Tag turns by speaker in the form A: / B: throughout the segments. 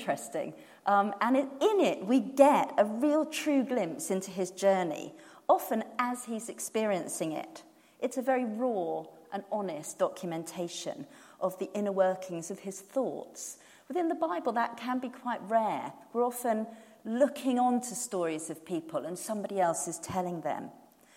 A: interesting. In it, we get a real true glimpse into his journey, often as he's experiencing it. It's a very raw and honest documentation of the inner workings of his thoughts. Within the Bible, that can be quite rare. We're often looking on to stories of people and somebody else is telling them.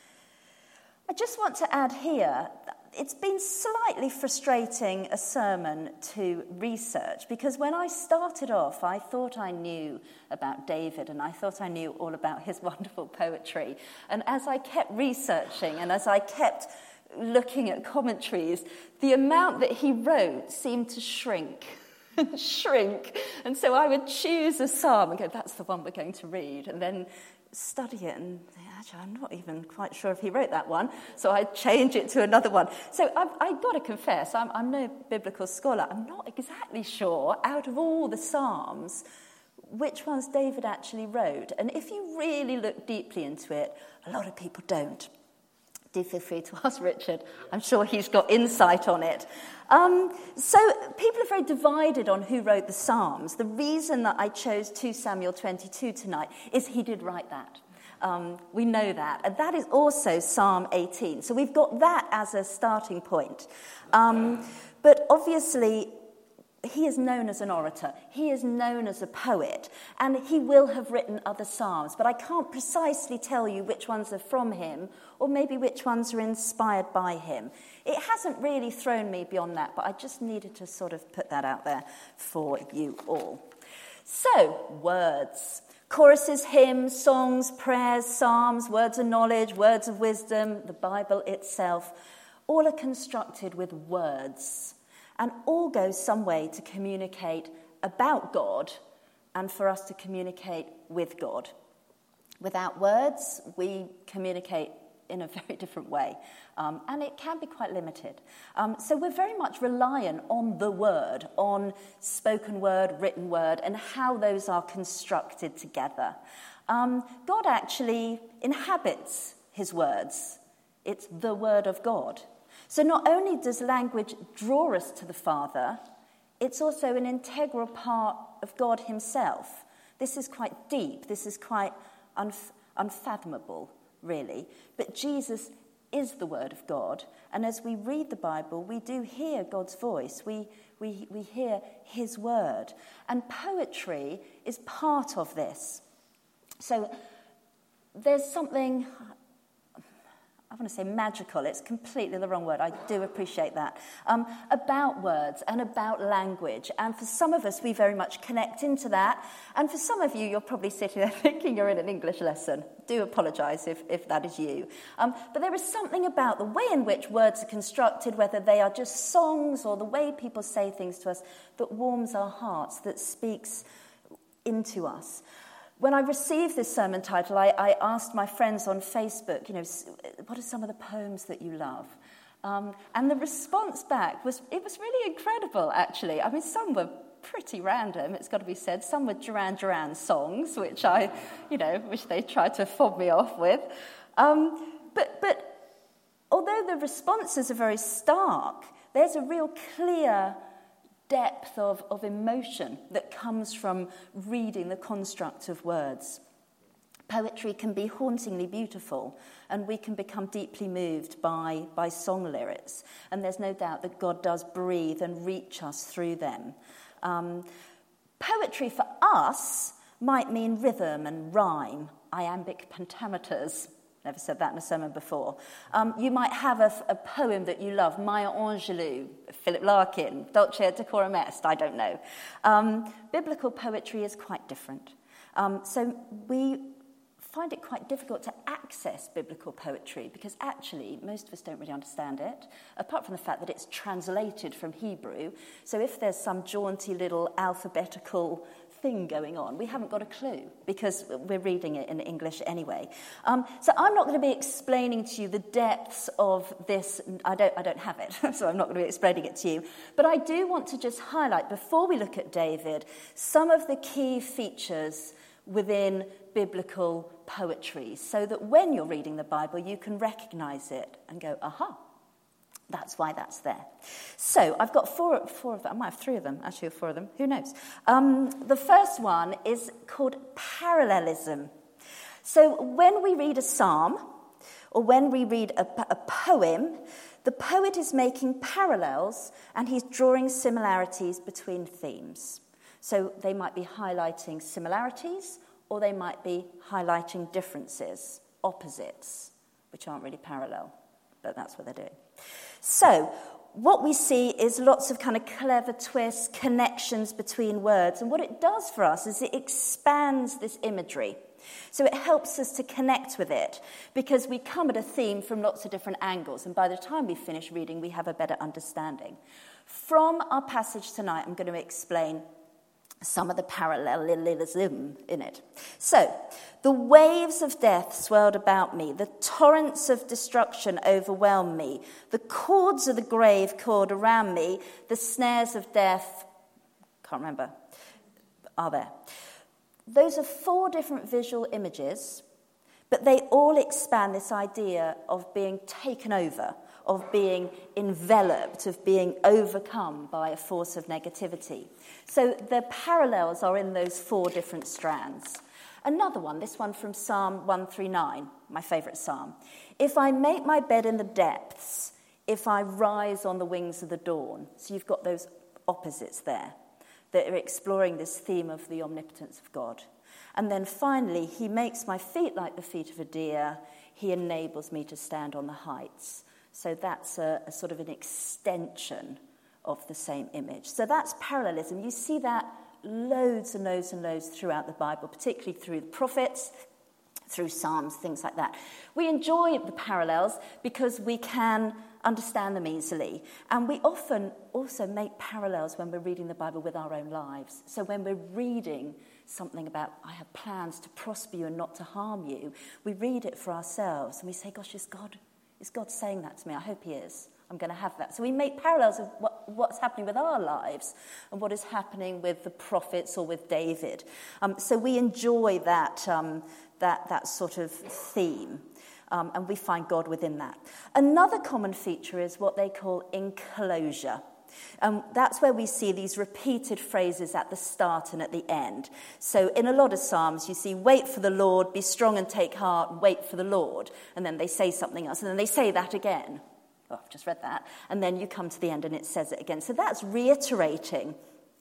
A: I just want to add here, it's been slightly frustrating a sermon to research, because when I started off, I thought I knew about David and I thought I knew all about his wonderful poetry. And as I kept researching and as I kept looking at commentaries, the amount that he wrote seemed to shrink and shrink. And so I would choose a psalm and go, that's the one we're going to read, and then study it and actually I'm not even quite sure if he wrote that one, so I'd change it to another one. So I've got to confess, I'm no biblical scholar. I'm not exactly sure, out of all the psalms, which ones David actually wrote. And if you really look deeply into it, a lot of people don't. Do feel free to ask Richard. I'm sure he's got insight on it. So people are very divided on who wrote the Psalms. The reason that I chose 2 Samuel 22 tonight is he did write that. We know that. And that is also Psalm 18. So we've got that as a starting point. But obviously, he is known as an orator. He is known as a poet. And he will have written other psalms. But I can't precisely tell you which ones are from him or maybe which ones are inspired by him. It hasn't really thrown me beyond that, but I just needed to sort of put that out there for you all. So, words. Choruses, hymns, songs, prayers, psalms, words of knowledge, words of wisdom, the Bible itself, all are constructed with words. And all go some way to communicate about God and for us to communicate with God. Without words, we communicate in a very different way, and it can be quite limited. So we're very much reliant on the word, on spoken word, written word, and how those are constructed together. God actually inhabits his words. It's the word of God. So not only does language draw us to the Father, it's also an integral part of God himself. This is quite deep. This is quite unfathomable, really. But Jesus is the Word of God. And as we read the Bible, we do hear God's voice. We hear his word. And poetry is part of this. So there's something, I want to say magical, it's completely the wrong word, I do appreciate that, about words and about language. And for some of us, we very much connect into that. And for some of you, you're probably sitting there thinking you're in an English lesson. Do apologise if that is you. But there is something about the way in which words are constructed, whether they are just songs or the way people say things to us, that warms our hearts, that speaks into us. When I received this sermon title, I asked my friends on Facebook, what are some of the poems that you love? And the response back was really incredible, actually. I mean, some were pretty random, it's got to be said. Some were Duran Duran songs, which which they tried to fob me off with. But although the responses are very stark, there's a real clear depth of emotion that comes from reading the construct of words. Poetry can be hauntingly beautiful, and we can become deeply moved by song lyrics. And there's no doubt that God does breathe and reach us through them. Poetry for us might mean rhythm and rhyme, iambic pentameters. Never said that in a sermon before. You might have a poem that you love, Maya Angelou, Philip Larkin, Dulce et Decorum Est, I don't know. Biblical poetry is quite different. So we find it quite difficult to access biblical poetry because actually most of us don't really understand it, apart from the fact that it's translated from Hebrew. So if there's some jaunty little alphabetical thing going on, we haven't got a clue because we're reading it in English anyway. So I'm not going to be explaining to you the depths of this. I don't have it, so I'm not going to be explaining it to you. But I do want to just highlight, before we look at David, some of the key features within biblical poetry, so that when you're reading the Bible, you can recognize it and go, aha, That's why that's there. So I've got four of them. I might have three of them, actually, or four of them. Who knows? The first one is called parallelism. So when we read a psalm, or when we read a poem, the poet is making parallels and he's drawing similarities between themes. So they might be highlighting similarities, or they might be highlighting differences, opposites, which aren't really parallel, but that's what they're doing. So what we see is lots of kind of clever twists, connections between words. And what it does for us is it expands this imagery. So it helps us to connect with it because we come at a theme from lots of different angles. And by the time we finish reading, we have a better understanding. From our passage tonight, I'm going to explain some of the parallelism in it. So, the waves of death swirled about me, the torrents of destruction overwhelmed me, the cords of the grave coiled around me, the snares of death, can't remember, are there. Those are 4 different visual images, but they all expand this idea of being taken over, of being enveloped, of being overcome by a force of negativity. So the parallels are in those 4 different strands. Another one, this one from Psalm 139, my favourite psalm. If I make my bed in the depths, if I rise on the wings of the dawn. So you've got those opposites there that are exploring this theme of the omnipotence of God. And then finally, he makes my feet like the feet of a deer. He enables me to stand on the heights. So that's a sort of an extension of the same image. So that's parallelism. You see that loads and loads and loads throughout the Bible, particularly through the prophets, through Psalms, things like that. We enjoy the parallels because we can understand them easily. And we often also make parallels when we're reading the Bible with our own lives. So when we're reading something about, I have plans to prosper you and not to harm you, we read it for ourselves and we say, gosh, is God saying that to me? I hope he is. I'm going to have that. So we make parallels of what's happening with our lives and what is happening with the prophets or with David. So we enjoy that sort of theme, and we find God within that. Another common feature is what they call enclosure. That's where we see these repeated phrases at the start and at the end. So in a lot of Psalms, you see, wait for the Lord, be strong and take heart, wait for the Lord. And then they say something else, and then they say that again. Oh, I've just read that. And then you come to the end and it says it again. So that's reiterating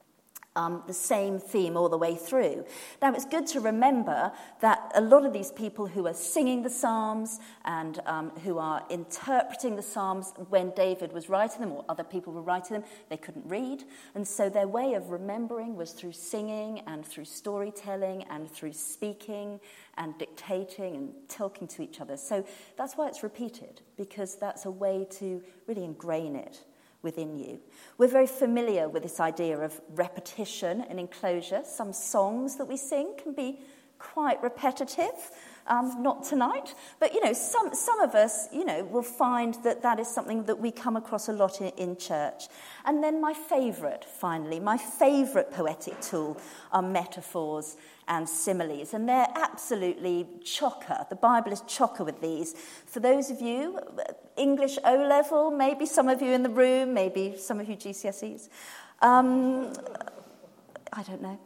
A: the same theme all the way through. Now, it's good to remember that a lot of these people who are singing the Psalms and who are interpreting the Psalms when David was writing them or other people were writing them, they couldn't read. And so their way of remembering was through singing and through storytelling and through speaking and dictating and talking to each other. So that's why it's repeated, because that's a way to really ingrain it within you. We're very familiar with this idea of repetition and enclosure. Some songs that we sing can be quite repetitive. Not tonight, but some of us will find that is something that we come across a lot in church. And then my favourite poetic tool are metaphors and similes, and they're absolutely chocker. The Bible is chocker with these. For those of you, English O-level, maybe some of you in the room, maybe some of you GCSEs. I don't know.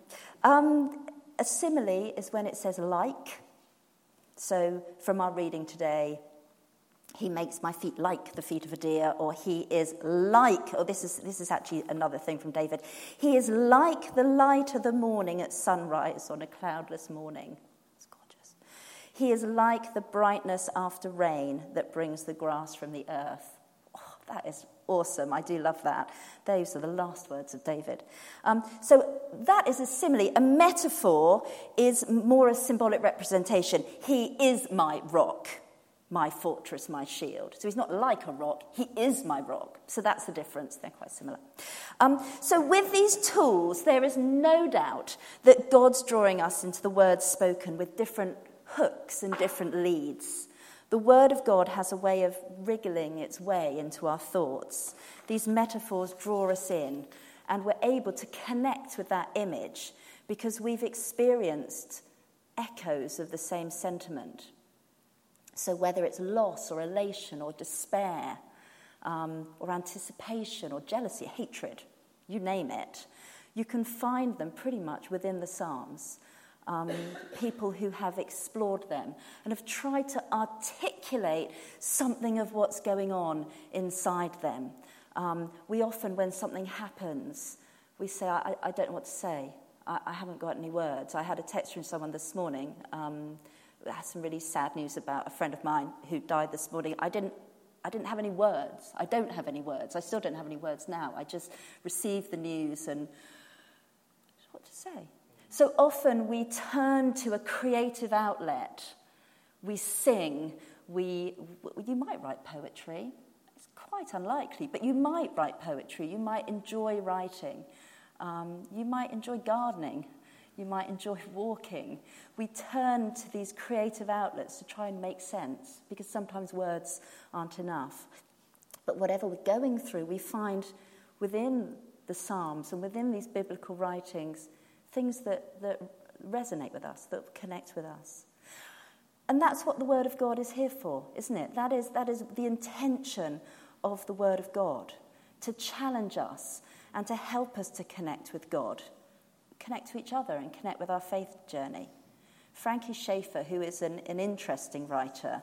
A: A simile is when it says like. So from our reading today, he makes my feet like the feet of a deer, or he is like, this is actually another thing from David. He is like the light of the morning at sunrise on a cloudless morning. It's gorgeous. He is like the brightness after rain that brings the grass from the earth. Oh, that is awesome. I do love that. Those are the last words of David. So that is a simile. A metaphor is more a symbolic representation. He is my rock, my fortress, my shield. So he's not like a rock. He is my rock. So that's the difference. They're quite similar. So with these tools, there is no doubt that God's drawing us into the words spoken with different hooks and different leads. The Word of God has a way of wriggling its way into our thoughts. These metaphors draw us in, and we're able to connect with that image because we've experienced echoes of the same sentiment. So whether it's loss or elation or despair, or anticipation or jealousy, hatred, you name it. You can find them pretty much within the Psalms. People who have explored them and have tried to articulate something of what's going on inside them. We often, when something happens, we say, I don't know what to say. I haven't got any words. I had a text from someone this morning that had some really sad news about a friend of mine who died this morning. I didn't have any words. I don't have any words. I still don't have any words now. I just received the news and what to say. So often we turn to a creative outlet. We sing. You might write poetry. It's quite unlikely, but you might write poetry. You might enjoy writing. You might enjoy gardening. You might enjoy walking. We turn to these creative outlets to try and make sense, because sometimes words aren't enough. But whatever we're going through, we find within the Psalms and within these biblical writings things that resonate with us, that connect with us. And that's what the Word of God is here for, isn't it? That is the intention of the Word of God, to challenge us and to help us to connect with God, connect to each other and connect with our faith journey. Frankie Schaeffer, who is an interesting writer,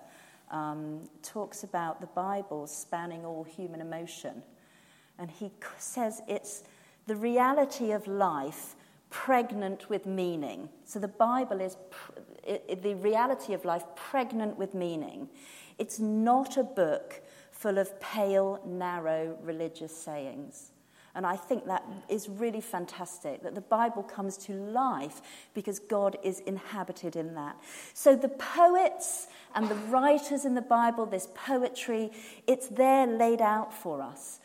A: talks about the Bible spanning all human emotion. And he says it's the reality of life pregnant with meaning. So the Bible is the reality of life pregnant with meaning. It's not a book full of pale, narrow religious sayings. And I think that is really fantastic, that the Bible comes to life because God is inhabited in that. So the poets and the writers in the Bible, this poetry, it's there laid out for us.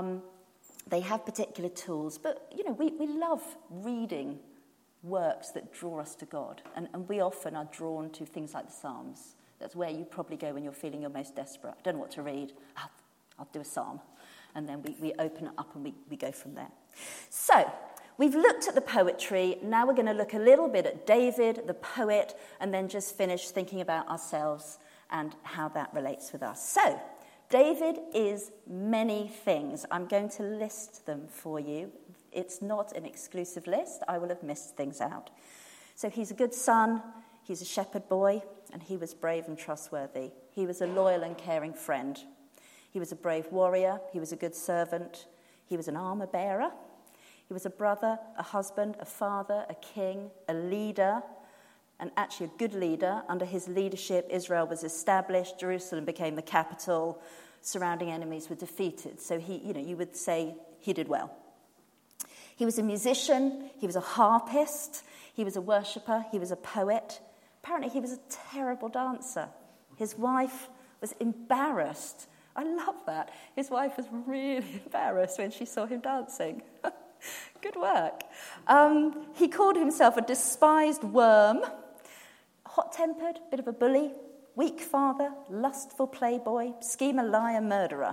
A: They have particular tools, but, we love reading works that draw us to God. And we often are drawn to things like the Psalms. That's where you probably go when you're feeling your most desperate. I don't know what to read. I'll do a psalm. And then we open it up and we go from there. So, we've looked at the poetry. Now we're going to look a little bit at David, the poet, and then just finish thinking about ourselves and how that relates with us. So, David is many things. I'm going to list them for you. It's not an exclusive list. I will have missed things out. So he's a good son, he's a shepherd boy, and he was brave and trustworthy. He was a loyal and caring friend. He was a brave warrior, he was a good servant, he was an armor bearer, he was a brother, a husband, a father, a king, a leader, and actually a good leader. Under his leadership, Israel was established, Jerusalem became the capital, surrounding enemies were defeated. So you would say he did well. He was a musician, he was a harpist, he was a worshipper, he was a poet. Apparently he was a terrible dancer. His wife was embarrassed. I love that. His wife was really embarrassed when she saw him dancing. Good work. He called himself a despised worm, hot-tempered, bit of a bully, weak father, lustful playboy, schemer, liar, murderer.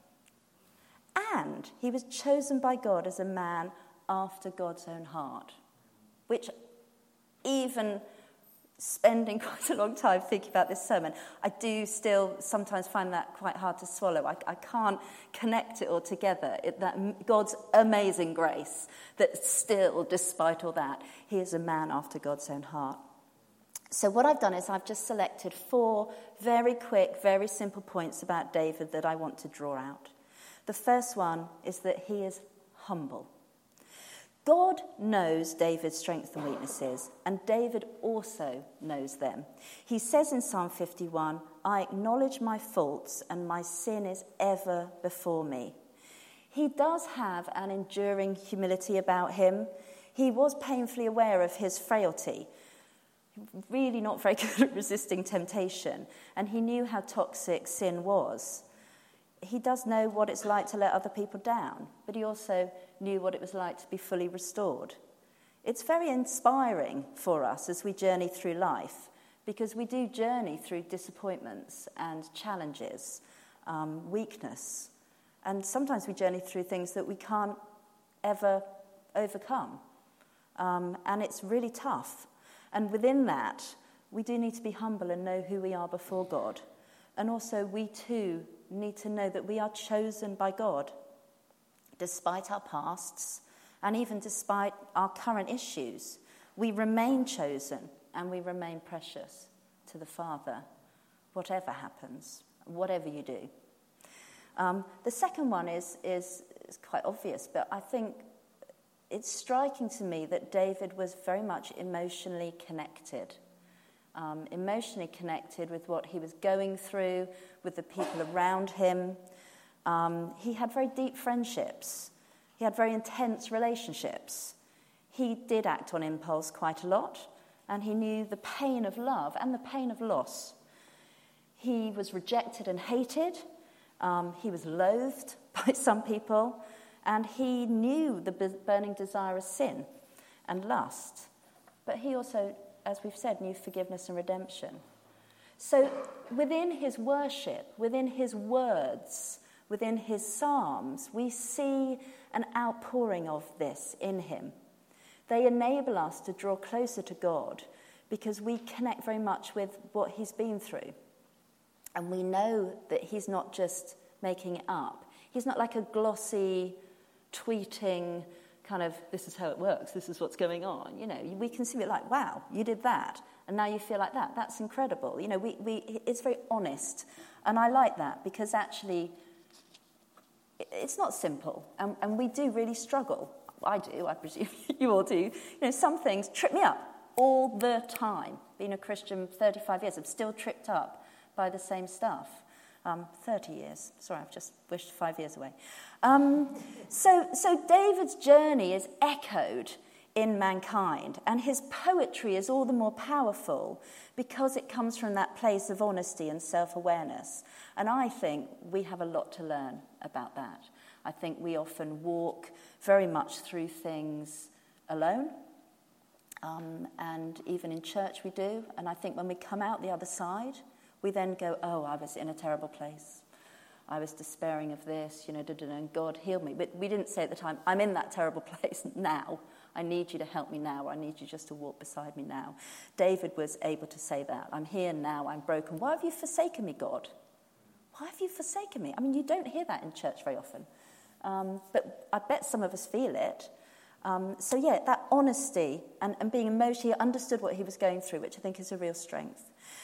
A: And he was chosen by God as a man after God's own heart, which even spending quite a long time thinking about this sermon, I do still sometimes find that quite hard to swallow. I can't connect it all together. That God's amazing grace, that still, despite all that, he is a man after God's own heart. So what I've done is I've just selected 4 very quick, very simple points about David that I want to draw out. The first one is that he is humble. God knows David's strengths and weaknesses, and David also knows them. He says in Psalm 51, I acknowledge my faults, and my sin is ever before me. He does have an enduring humility about him. He was painfully aware of his frailty, really not very good at resisting temptation, and he knew how toxic sin was. He does know what it's like to let other people down, but he also knew what it was like to be fully restored. It's very inspiring for us as we journey through life, because we do journey through disappointments and challenges, weakness, and sometimes we journey through things that we can't ever overcome, and it's really tough. And within that, we do need to be humble and know who we are before God. And also, we too need to know that we are chosen by God, despite our pasts and even despite our current issues. We remain chosen and we remain precious to the Father, whatever happens, whatever you do. The second one is quite obvious, but I think it's striking to me that David was very much emotionally connected with what he was going through, with the people around him. He had very deep friendships. He had very intense relationships. He did act on impulse quite a lot, and he knew the pain of love and the pain of loss. He was rejected and hated. He was loathed by some people, and he knew the burning desire of sin and lust. But he also, as we've said, knew forgiveness and redemption. So within his worship, within his words, within his psalms, we see an outpouring of this in him. They enable us to draw closer to God because we connect very much with what he's been through. And we know that he's not just making it up. He's not like a glossy, tweeting kind of, this is how it works, this is what's going on. You know, we can see it like, wow, you did that, and now you feel like that. That's incredible. You know, it's very honest. And I like that because actually it's not simple. And we do really struggle. I do, I presume you all do. You know, some things trip me up all the time. Being a Christian 35 years, I'm still tripped up by the same stuff. 30 years. Sorry, I've just wished 5 years away. So David's journey is echoed in mankind, and his poetry is all the more powerful because it comes from that place of honesty and self-awareness. And I think we have a lot to learn about that. I think we often walk very much through things alone, and even in church we do. And I think when we come out the other side, we then go, oh, I was in a terrible place. I was despairing of this, and God healed me. But we didn't say at the time, I'm in that terrible place now. I need you to help me now. I need you just to walk beside me now. David was able to say that. I'm here now. I'm broken. Why have you forsaken me, God? Why have you forsaken me? I mean, you don't hear that in church very often. But I bet some of us feel it. That honesty and being emotionally understood what he was going through, which I think is a real strength.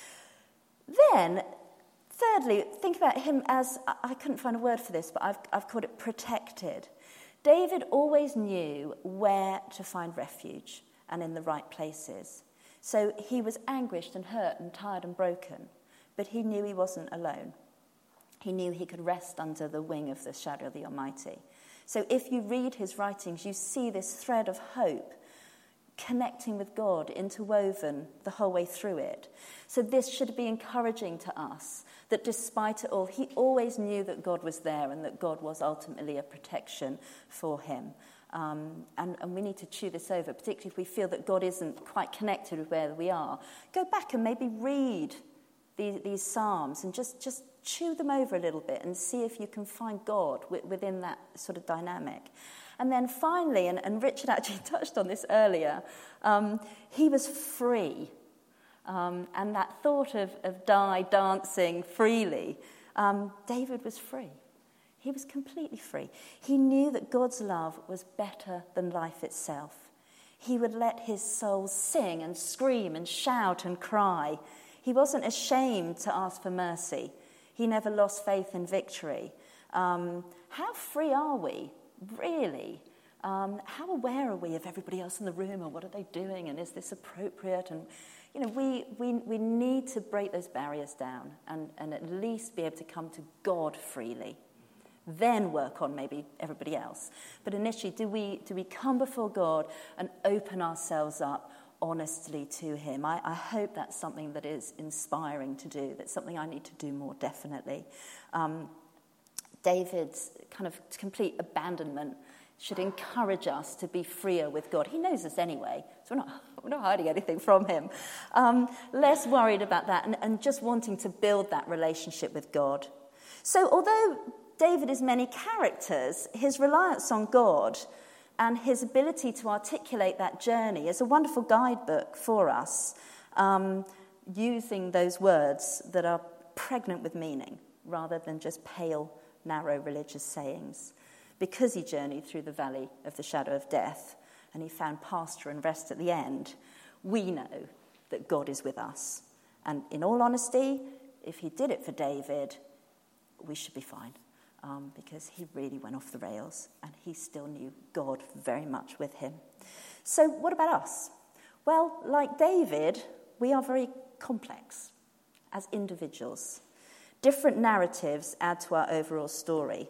A: Then, thirdly, think about him as, I couldn't find a word for this, but I've called it protected. David always knew where to find refuge and in the right places. So he was anguished and hurt and tired and broken, but he knew he wasn't alone. He knew he could rest under the wing of the shadow of the Almighty. So if you read his writings, you see this thread of hope connecting with God, interwoven the whole way through it. So this should be encouraging to us, that despite it all, he always knew that God was there and that God was ultimately a protection for him. And we need to chew this over, particularly if we feel that God isn't quite connected with where we are. Go back and maybe read these Psalms and just chew them over a little bit and see if you can find God within that sort of dynamic. And then finally, and Richard actually touched on this earlier, he was free. And that thought of dancing freely, David was free. He was completely free. He knew that God's love was better than life itself. He would let his soul sing and scream and shout and cry. He wasn't ashamed to ask for mercy. He never lost faith in victory. How free are we, really? How aware are we of everybody else in the room, and what are they doing, and is this appropriate? And we need to break those barriers down and at least be able to come to God freely. Then work on maybe everybody else. But initially, do we come before God and open ourselves up honestly to him? I hope that's something that is inspiring to do. That's something I need to do more, definitely. David's kind of complete abandonment should encourage us to be freer with God. He knows us anyway, so we're not hiding anything from him. Less worried about that and just wanting to build that relationship with God. So although David is many characters, his reliance on God and his ability to articulate that journey is a wonderful guidebook for us, using those words that are pregnant with meaning. rather than just pale, narrow religious sayings. Because he journeyed through the valley of the shadow of death and he found pasture and rest at the end, we know that God is with us. And in all honesty, if he did it for David, we should be fine, because he really went off the rails and he still knew God very much with him. So what about us? Well, like David, we are very complex as individuals. Different narratives add to our overall story.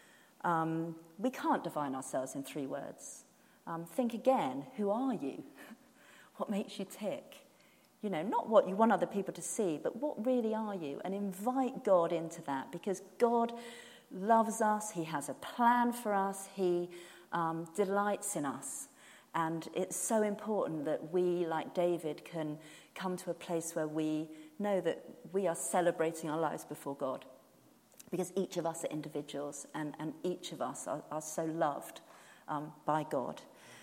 A: We can't define ourselves in 3 words. Think again, who are you? What makes you tick? You know, not what you want other people to see, but what really are you? And invite God into that, because God loves us. He has a plan for us. He delights in us. And it's so important that we, like David, can come to a place where we know that we are celebrating our lives before God. Because each of us are individuals, and each of us are so loved by God.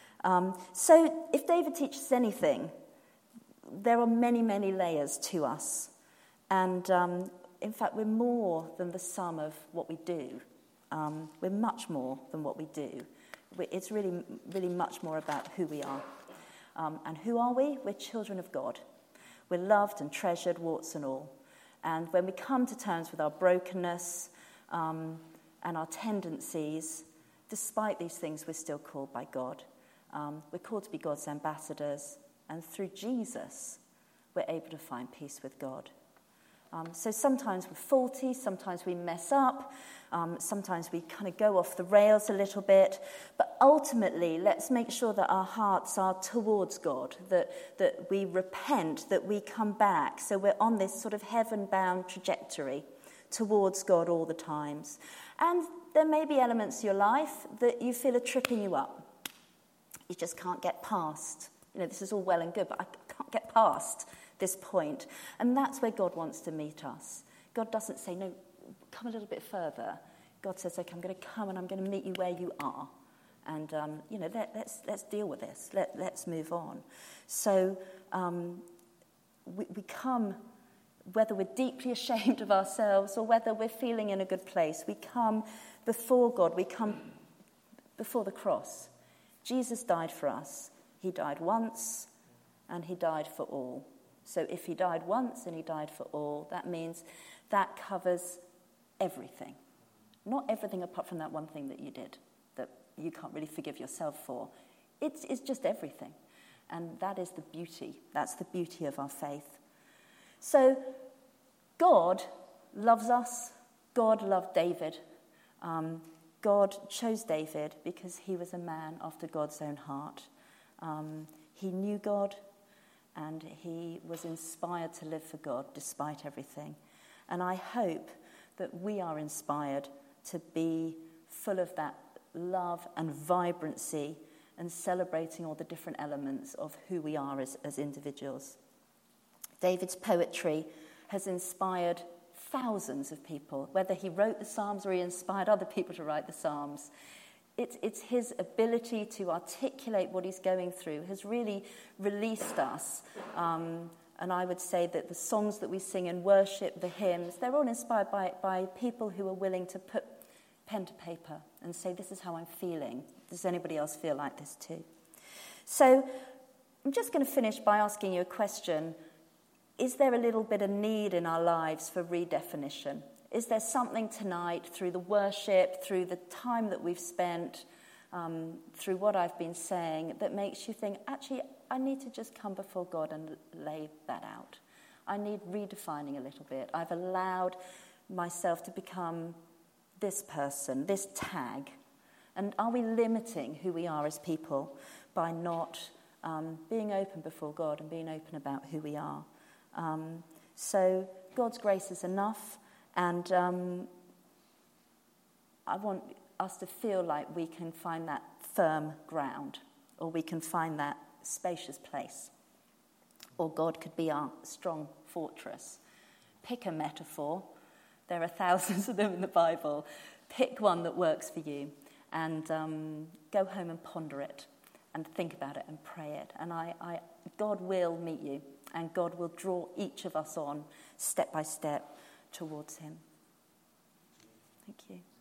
A: So if David teaches us anything, there are many, many layers to us. And in fact, we're more than the sum of what we do. We're much more than what we do. It's really, really much more about who we are. And who are we? We're children of God. We're loved and treasured, warts and all. And when we come to terms with our brokenness and our tendencies, despite these things, we're still called by God. We're called to be God's ambassadors. And through Jesus, we're able to find peace with God. So sometimes we're faulty, sometimes we mess up, sometimes we kind of go off the rails a little bit. But ultimately, let's make sure that our hearts are towards God, that we repent, that we come back. So we're on this sort of heaven-bound trajectory towards God all the times. And there may be elements of your life that you feel are tripping you up. You just can't get past. You know, this is all well and good, but I can't get past this point. And that's where God wants to meet us. God doesn't say, no, come a little bit further. God says, okay, I'm going to come and I'm going to meet you where you are. And, let's deal with this. Let's move on. So we come, whether we're deeply ashamed of ourselves or whether we're feeling in a good place, we come before God. We come before the cross. Jesus died for us. He died once and he died for all. So if he died once and he died for all, that means that covers everything. Not everything apart from that one thing that you did that you can't really forgive yourself for. It's just everything. And that is the beauty. That's the beauty of our faith. So God loves us. God loved David. God chose David because he was a man after God's own heart. He knew God, and he was inspired to live for God despite everything. And I hope that we are inspired to be full of that love and vibrancy and celebrating all the different elements of who we are as individuals. David's poetry has inspired thousands of people, whether he wrote the Psalms or he inspired other people to write the Psalms. It's his ability to articulate what he's going through has really released us. And I would say that the songs that we sing in worship, the hymns, they're all inspired by people who are willing to put pen to paper and say, this is how I'm feeling. Does anybody else feel like this too? So I'm just going to finish by asking you a question. Is there a little bit of need in our lives for redefinition? Is there something tonight, through the worship, through the time that we've spent, through what I've been saying, that makes you think, actually, I need to just come before God and lay that out. I need redefining a little bit. I've allowed myself to become this person, this tag. And are we limiting who we are as people by not being open before God and being open about who we are? So God's grace is enough. And I want us to feel like we can find that firm ground, or we can find that spacious place, or God could be our strong fortress. Pick a metaphor. There are thousands of them in the Bible. Pick one that works for you, and go home and ponder it, and think about it, and pray it. And God will meet you, and God will draw each of us on step by step towards him. Thank you.